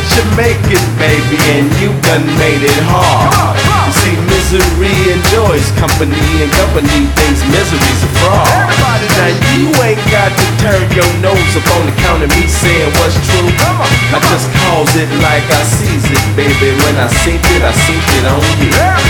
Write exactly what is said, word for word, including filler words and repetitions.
you make it, baby, and you done made it hard. You see, misery enjoys company, and company thinks misery's a fraud. Now you ain't got to turn your nose up on the count of me saying what's true. I just calls it like I sees it, baby. When I seen it, I seen it on you.